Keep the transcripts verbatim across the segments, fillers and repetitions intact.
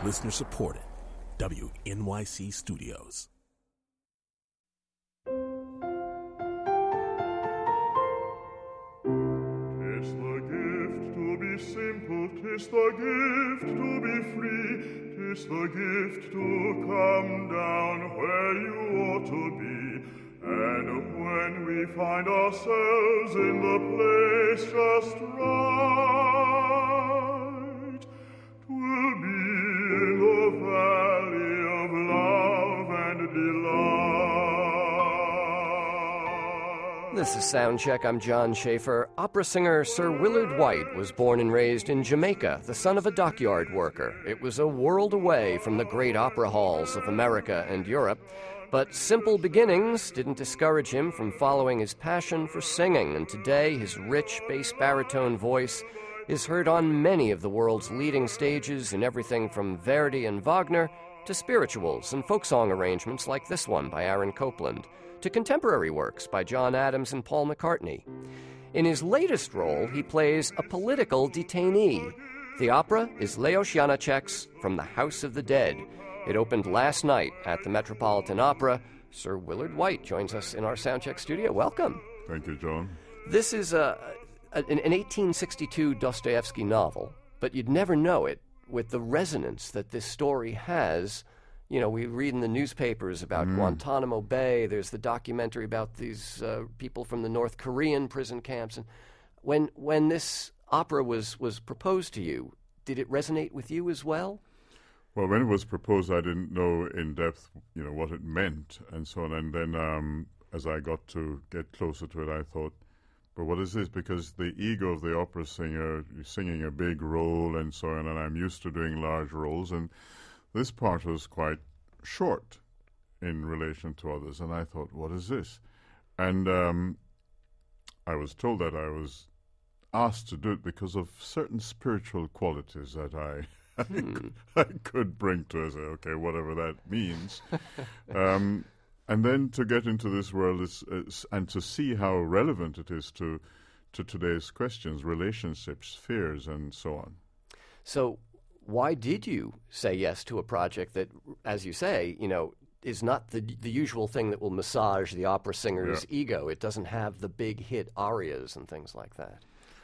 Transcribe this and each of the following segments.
Listener supported. W N Y C Studios. Tis the gift to be simple, tis the gift to be free, tis the gift to come down where you ought to be. And when we find ourselves in the place just right, 'twill be in the valley of love and delight. This is Soundcheck. I'm John Schaefer. Opera singer Sir Willard White was born and raised in Jamaica, the son of a dockyard worker. It was a world away from the great opera halls of America and Europe. But simple beginnings didn't discourage him from following his passion for singing, and today his rich bass baritone voice is heard on many of the world's leading stages in everything from Verdi and Wagner to spirituals and folk song arrangements like this one by Aaron Copland, to contemporary works by John Adams and Paul McCartney. In his latest role, he plays a political detainee. The opera is Leos Janáček's From the House of the Dead. It opened last night at the Metropolitan Opera. Sir Willard White joins us in our Soundcheck studio. Welcome. Thank you, John. This is a, a, an eighteen sixty-two Dostoevsky novel, but you'd never know it with the resonance that this story has. You know, we read in the newspapers about mm. Guantanamo Bay. There's the documentary about these uh, people from the North Korean prison camps. And when when this opera was, was proposed to you, did it resonate with you as well? Well, when it was proposed, I didn't know in depth, you know, what it meant and so on. And then um, as I got to get closer to it, I thought, but what is this? Because the ego of the opera singer, singing a big role and so on, and I'm used to doing large roles, and this part was quite short in relation to others. And I thought, what is this? And um, I was told that I was asked to do it because of certain spiritual qualities that I... Hmm. I could bring to us, okay, whatever that means. um, and then to get into this world is, is, and to see how relevant it is to, to today's questions, relationships, fears, and so on. So why did you say yes to a project that, as you say, you know, is not the the usual thing that will massage the opera singer's yeah. ego? It doesn't have the big hit arias and things like that.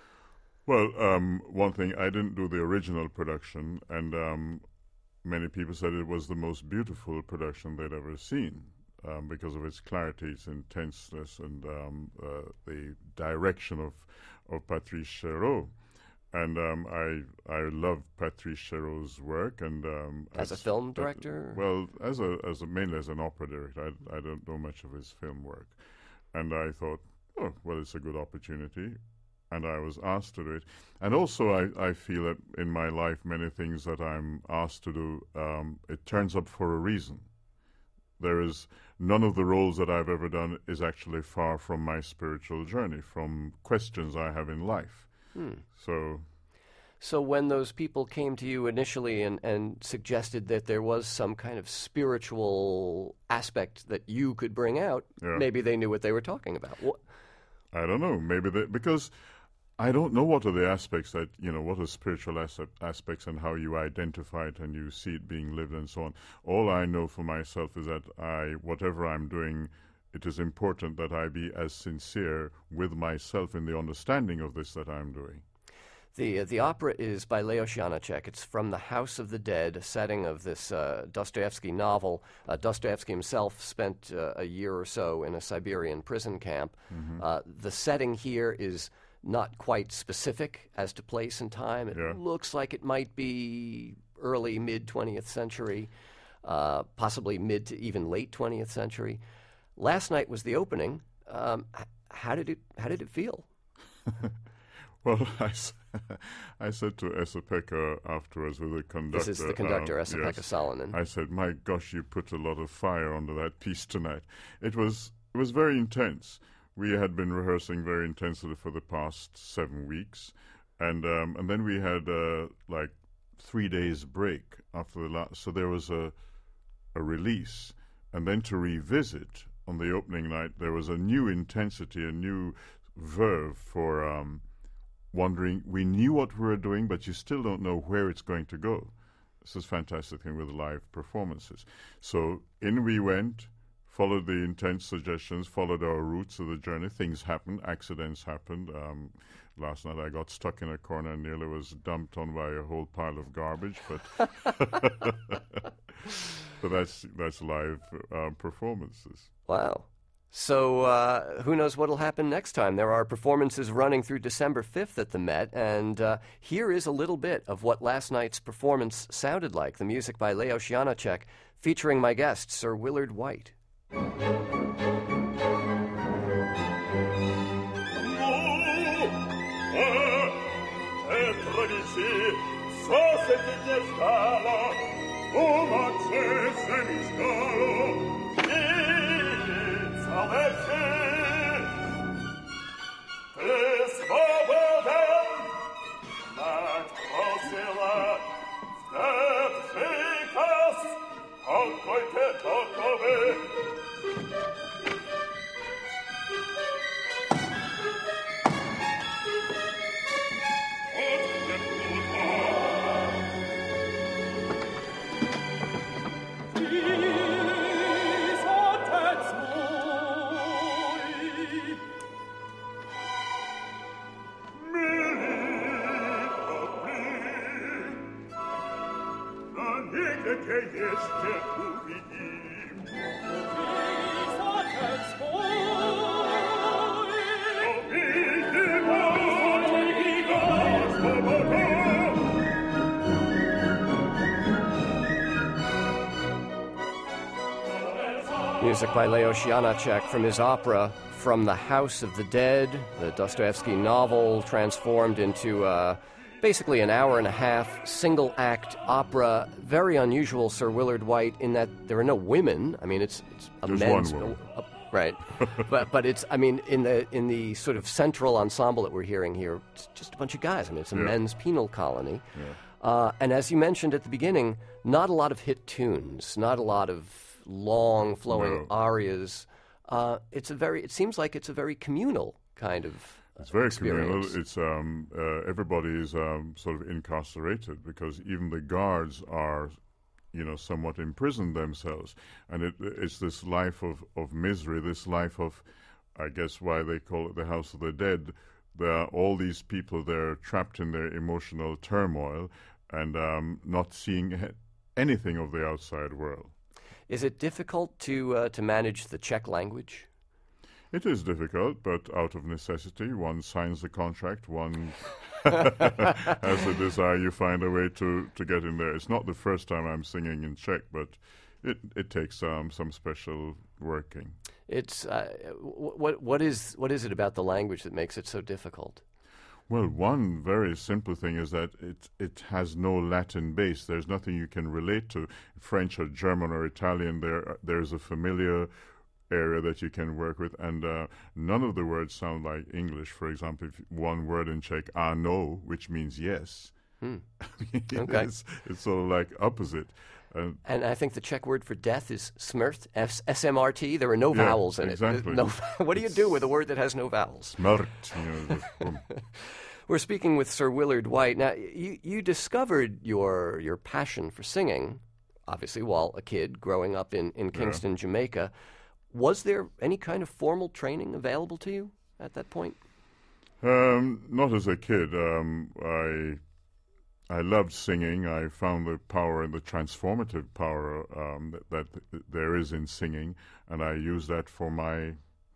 Well, um, one thing, I didn't do the original production, and um, many people said it was the most beautiful production they'd ever seen um, because of its clarity, its intenseness, and um, uh, the direction of, of Patrice Chéreau. And um, I I love Patrice Chéreau's work. and um, As, as a film director? Uh, well, as a, as a mainly as an opera director. I, I don't know much of his film work. And I thought, oh, well, it's a good opportunity. And I was asked to do it. And also I, I feel that in my life, many things that I'm asked to do, um, it turns up for a reason. There is none of the roles that I've ever done is actually far from my spiritual journey, from questions I have in life. Hmm. So so when those people came to you initially and, and suggested that there was some kind of spiritual aspect that you could bring out, yeah. maybe they knew what they were talking about. What? I don't know. Maybe they, because I don't know what are the aspects that, you know, what are spiritual as- aspects and how you identify it and you see it being lived and so on. All I know for myself is that I, whatever I'm doing, it is important that I be as sincere with myself in the understanding of this that I'm doing. The uh, the opera is by Leos Janáček. It's From the House of the Dead, a setting of this uh, Dostoevsky novel. Uh, Dostoevsky himself spent uh, a year or so in a Siberian prison camp. Mm-hmm. Uh, the setting here is not quite specific as to place and time. It yeah. looks like it might be early, mid-twentieth century, uh, possibly mid to even late twentieth century. Last night was the opening. Um, how did it How did it feel? Well, I, I said to Esa-Pekka afterwards with the conductor. This is the conductor, um, Esa-Pekka yes, Salonen. I said, my gosh, you put a lot of fire under that piece tonight. It was it was very intense. We had been rehearsing very intensely for the past seven weeks. And um, and then we had uh, like three days break after the last. So there was a a release. And then to revisit on the opening night, there was a new intensity, a new verve for... Um, wondering, we knew what we were doing, but you still don't know where it's going to go. this is fantastic thing with live performances. So in we went, followed the intense suggestions, followed our routes of the journey. Things happened, accidents happened. Um, last night I got stuck in a corner and nearly was dumped on by a whole pile of garbage, but but that's that's live uh, performances. Wow. So uh, who knows what will happen next time? There are performances running through December fifth at the Met, and uh, here is a little bit of what last night's performance sounded like. The music by Leos Janáček, featuring my guest, Sir Willard White. Music by Leos Janáček from his opera From the House of the Dead, the Dostoevsky novel transformed into uh, basically an hour and a half single-act opera. Very unusual, Sir Willard White, in that there are no women. I mean, it's, it's a There's men's... one woman. Uh, right. but but it's, I mean, in the in the sort of central ensemble that we're hearing here, it's just a bunch of guys. I mean, it's a Yeah. men's penal colony. Yeah. Uh, and as you mentioned at the beginning, not a lot of hit tunes, not a lot of long flowing No. arias. Uh, it's a very. It seems like it's a very communal kind of. It's very experience. communal. It's um, uh, everybody is um, sort of incarcerated because even the guards are, you know, somewhat imprisoned themselves, and it, it's this life of, of misery, this life of, I guess, why they call it the House of the Dead. There are all these people there trapped in their emotional turmoil and um, not seeing anything of the outside world. Is it difficult to uh, to manage the Czech language? It is difficult, but out of necessity, one signs the contract, one has a desire, you find a way to, to get in there. It's not the first time I'm singing in Czech, but it, it takes um, some special working. It's uh, what what is what is it about the language that makes it so difficult? Well, one very simple thing is that it it has no Latin base. There's nothing you can relate to. French or German or Italian, there there's a familiar area that you can work with, and uh, none of the words sound like English. For example, if one word in Czech, ano, which means yes. Hmm. Okay. it's, it's sort of like opposite. Uh, And I think the Czech word for death is smrt, S M R T. There are no Yeah, vowels in exactly. it. No, what do you do with a word that has no vowels? smrt, you know, just boom. We're speaking with Sir Willard White. Now, you, you discovered your your passion for singing, obviously, while a kid growing up in, in Kingston, Jamaica. Was there any kind of formal training available to you at that point? Um, not as a kid. Um, I I loved singing. I found the power and the transformative power um, that, that there is in singing, and I use that for my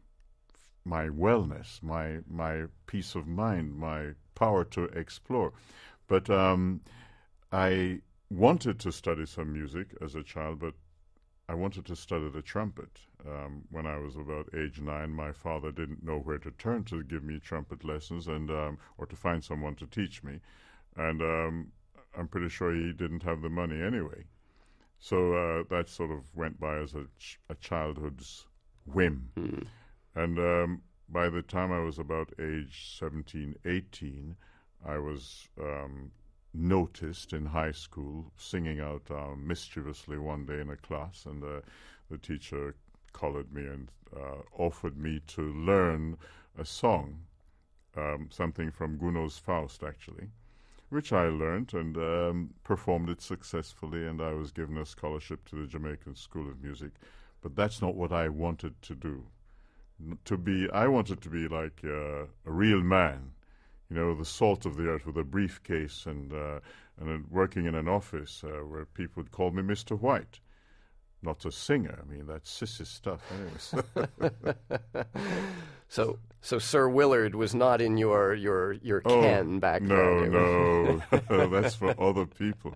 my wellness, my my peace of mind, my power to explore. But um, I wanted to study some music as a child, but I wanted to study the trumpet. Um, when I was about age nine, my father didn't know where to turn to give me trumpet lessons and um, or to find someone to teach me. And um, I'm pretty sure he didn't have the money anyway. So uh, that sort of went by as a, ch- a childhood's whim. Mm. And um, by the time I was about age seventeen, eighteen, I was um, noticed in high school singing out uh, mischievously one day in a class, and uh, the teacher collared me and uh, offered me to learn a song, um, something from Gounod's Faust, actually, which I learned and um, performed it successfully, and I was given a scholarship to the Jamaican School of Music. But that's not what I wanted to do. N- To be, I wanted to be like uh, a real man, you know, the salt of the earth with a briefcase and uh, and uh, working in an office uh, where people would call me Mister White. Not a singer. I mean, that's sissy stuff. Anyways. So, so Sir Willard was not in your your your Oh, ken back no, then. no, that's for other people.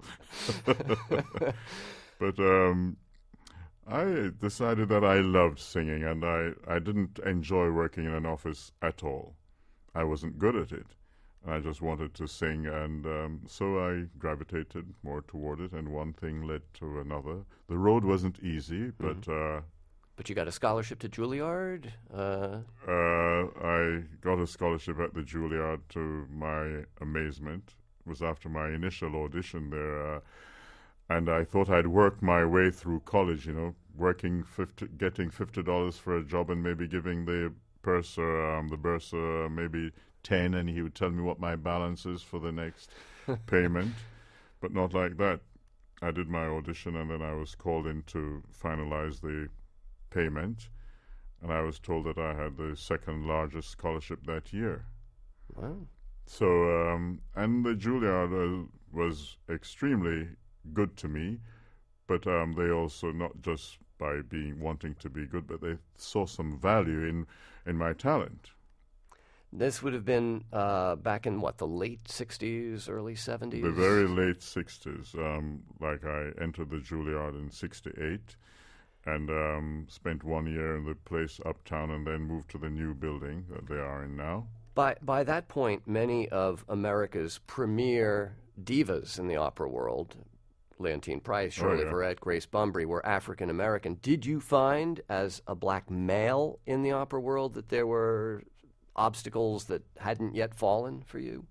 But um, I decided that I loved singing, and I, I didn't enjoy working in an office at all. I wasn't good at it. I just wanted to sing, and um, so I gravitated more toward it, and one thing led to another. The road wasn't easy, but uh, But you got a scholarship to Juilliard. Uh, uh, I got a scholarship at the Juilliard to my amazement. It was after my initial audition there, uh, and I thought I'd work my way through college, you know, working fifty, getting fifty dollars for a job and maybe giving the purser, um, the bursar, maybe ten, and he would tell me what my balance is for the next payment. But not like that. I did my audition, and then I was called in to finalize the payment, and I was told that I had the second largest scholarship that year. wow. So, um, and the Juilliard uh, was extremely good to me, but um, they also, not just by being wanting to be good, but they saw some value in, in my talent. This would have been uh, back in, what, the late sixties, early seventies? The very late sixties. Um, like I entered the Juilliard in sixty-eight and um, spent one year in the place uptown and then moved to the new building that they are in now. By, by that point, many of America's premier divas in the opera world, Leontine Price, Shirley Oh, yeah. Verrett, Grace Bumbry, were African American. Did you find, as a black male in the opera world, that there were obstacles that hadn't yet fallen for you?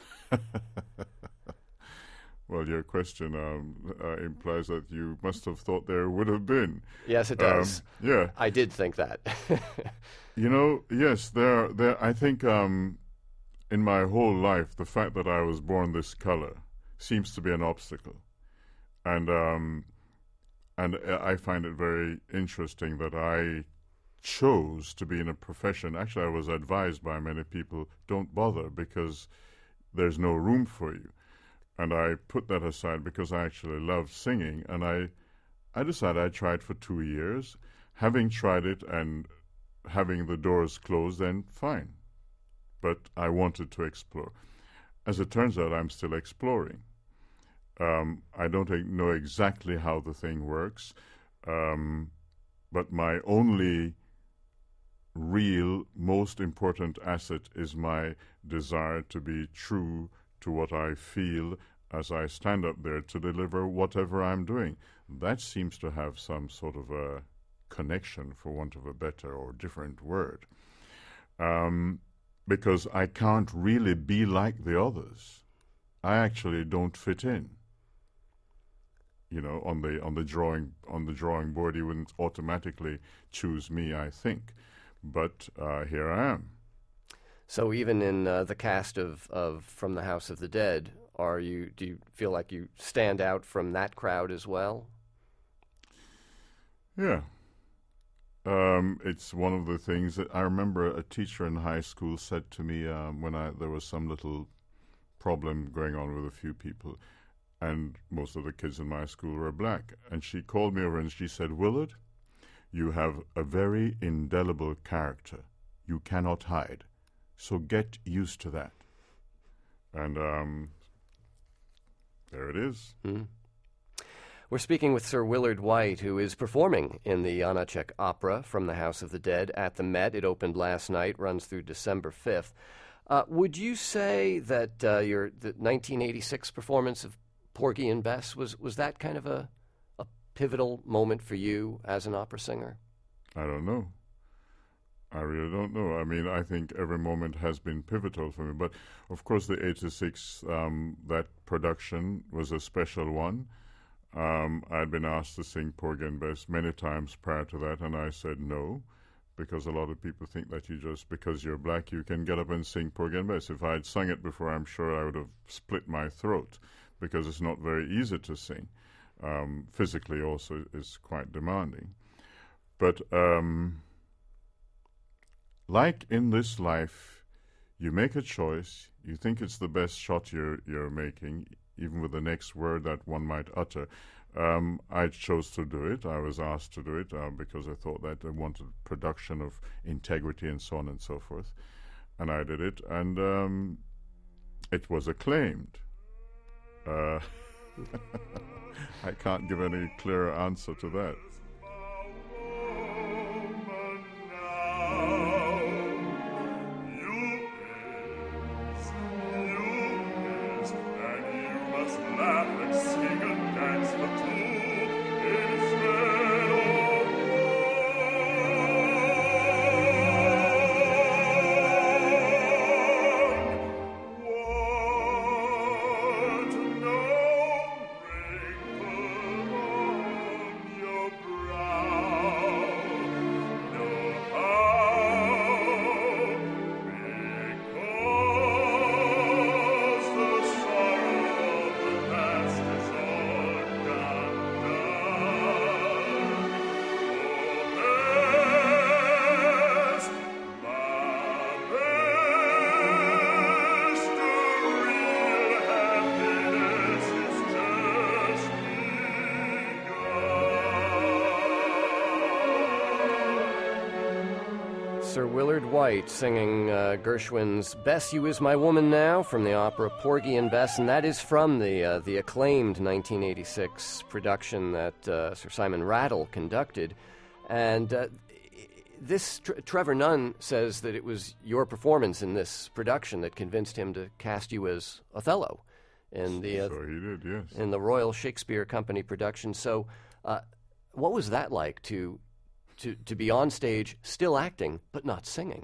Well, your question um, uh, implies that you must have thought there would have been. Yes, it does. Um, yeah. I did think that. You know, yes, there, there. I think um, in my whole life, the fact that I was born this color seems to be an obstacle, and um, and I find it very interesting that I chose to be in a profession. Actually, I was advised by many people, don't bother because there's no room for you. And I put that aside because I actually loved singing, and I, I decided I'd try it for two years. Having tried it and having the doors closed, then fine. But I wanted to explore. As it turns out, I'm still exploring. Um, I don't e- know exactly how the thing works, um, but my only real, most important asset is my desire to be true to what I feel as I stand up there to deliver whatever I'm doing. That seems to have some sort of a connection, for want of a better or different word, um, because I can't really be like the others. I actually don't fit in. You know, on the on the drawing on the drawing board, you wouldn't automatically choose me, I think, but uh, here I am. So even in uh, the cast of, of From the House of the Dead, are you? Do you feel like you stand out from that crowd as well? Yeah. Um, it's one of the things that I remember a teacher in high school said to me um, when I there was some little problem going on with a few people, and most of the kids in my school were black. And she called me over and she said, "Willard, you have a very indelible character. You cannot hide. So get used to that." And um, there it is. Mm. We're speaking with Sir Willard White, who is performing in the Janacek opera From the House of the Dead at the Met. It opened last night, runs through December fifth. Uh, would you say that uh, your the nineteen eighty-six performance of Porgy and Bess, was, was that kind of a, a pivotal moment for you as an opera singer? I don't know. I really don't know. I mean, I think every moment has been pivotal for me. But, of course, the eighty-six, um, that production was a special one. Um, I'd been asked to sing Porgy and Bess many times prior to that, and I said no, because a lot of people think that you just, because you're black, you can get up and sing Porgy and Bess. If I had sung it before, I'm sure I would have split my throat, because it's not very easy to sing. Um, physically also is quite demanding. But um, like in this life, you make a choice, you think it's the best shot you're, you're making, even with the next word that one might utter. Um, I chose to do it. I was asked to do it uh, because I thought that I wanted production of integrity and so on and so forth. And I did it, and um, it was acclaimed. Uh, I can't give any clearer answer to that. Sir Willard White singing uh, Gershwin's Bess, You Is My Woman Now from the opera Porgy and Bess, and that is from the uh, the acclaimed nineteen eighty-six production that uh, Sir Simon Rattle conducted. And uh, this Tr- Trevor Nunn says that it was your performance in this production that convinced him to cast you as Othello in the uh, so he did, yes. in the Royal Shakespeare Company production. So, uh, what was that like to? To, to be on stage, still acting, but not singing?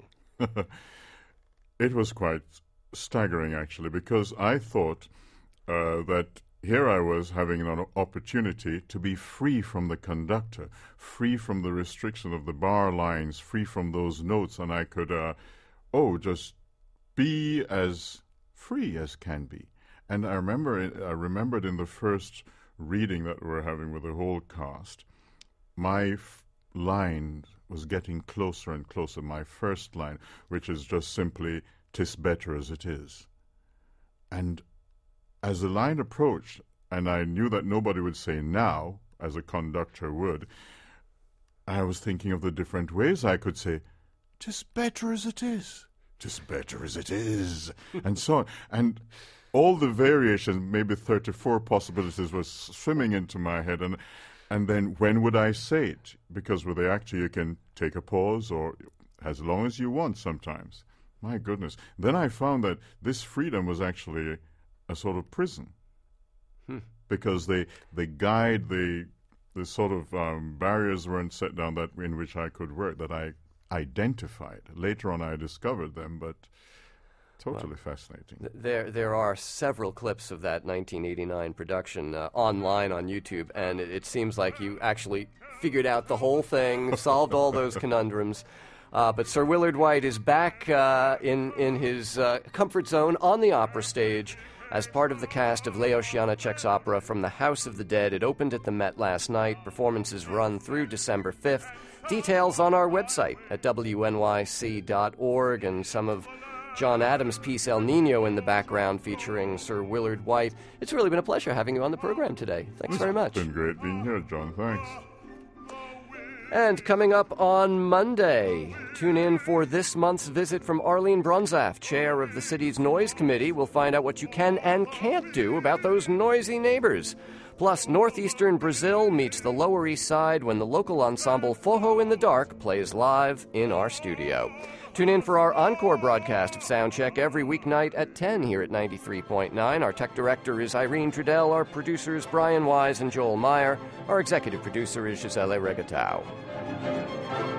It was quite staggering, actually, because I thought uh, that here I was having an opportunity to be free from the conductor, free from the restriction of the bar lines, free from those notes, and I could, uh, oh, just be as free as can be. And I remember, I remembered in the first reading that we were having with the whole cast, my f- line was getting closer and closer, my first line, which is just simply, "'Tis better as it is." And as the line approached, and I knew that nobody would say now, as a conductor would, I was thinking of the different ways I could say, "'Tis better as it is, 'tis better as it is," and so on. And all the variations, maybe thirty-four possibilities, were swimming into my head, and And then when would I say it? Because with the actor you can take a pause or as long as you want sometimes. My goodness. Then I found that this freedom was actually a sort of prison. Hmm. Because they they guide, the the sort of um, barriers weren't set down that in which I could work, that I identified. Later on I discovered them, but totally well, fascinating. Th- there there are several clips of that nineteen eighty-nine production uh, online on YouTube, and it, it seems like you actually figured out the whole thing, solved all those conundrums. Uh, but Sir Willard White is back uh, in, in his uh, comfort zone on the opera stage as part of the cast of Leos Janáček's opera From the House of the Dead. It opened at the Met last night. Performances run through December fifth. Details on our website at W N Y C dot org, and some of John Adams' piece El Nino in the background featuring Sir Willard White. It's really been a pleasure having you on the program today. Thanks very much. It's been great being here, John. Thanks. And coming up on Monday, tune in for this month's visit from Arlene Bronzaf, chair of the city's Noise Committee. We'll find out what you can and can't do about those noisy neighbors. Plus, northeastern Brazil meets the Lower East Side when the local ensemble Forró in the Dark plays live in our studio. Tune in for our encore broadcast of Soundcheck every weeknight at ten here at ninety-three point nine. Our tech director is Irene Trudell. Our producers, Brian Wise and Joel Meyer. Our executive producer is Gisele Regatau.